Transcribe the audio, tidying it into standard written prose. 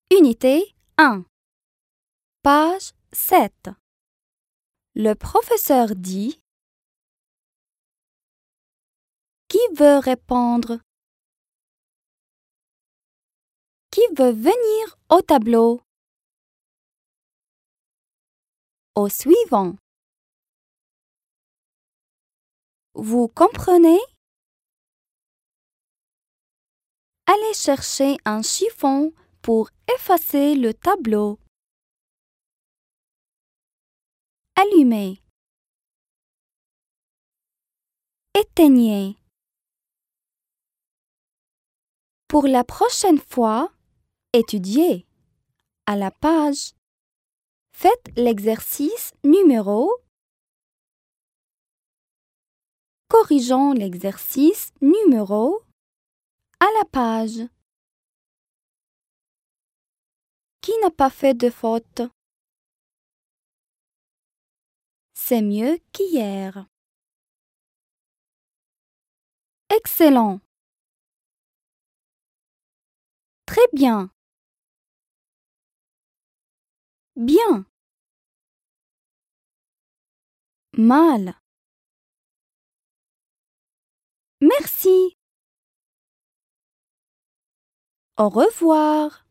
Unité 1. Page 7. Le professeur dit: Qui veut répondre? Qui veut venir au tableau? Au suivant. Vous comprenez? Allez chercher un chiffon pour effacer le tableau. Allumez. Éteignez. Pour la prochaine fois, étudiez. À la page. Faites l'exercice numéro. Corrigeons l'exercice numéro à la page. Qui n'a pas fait de faute? C'est mieux qu'hier. Excellent. Très bien. Bien. Mal. Merci. Au revoir.